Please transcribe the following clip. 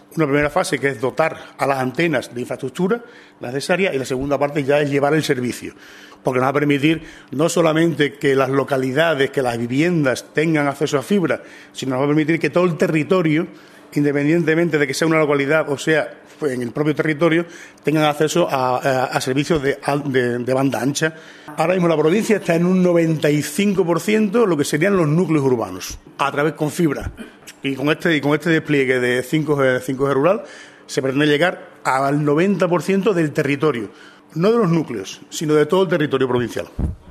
Una primera fase que es dotar a las antenas de infraestructura necesaria y la segunda parte ya es llevar el servicio, porque nos va a permitir no solamente que las localidades, que las viviendas tengan acceso a fibra, sino nos va a permitir que todo el territorio, independientemente de que sea una localidad o sea en el propio territorio, tengan acceso a servicios de banda ancha. Ahora mismo la provincia está en un 95% lo que serían los núcleos urbanos, a través con fibra. Y con este despliegue de 5G rural se pretende llegar al 90% del territorio, no de los núcleos, sino de todo el territorio provincial.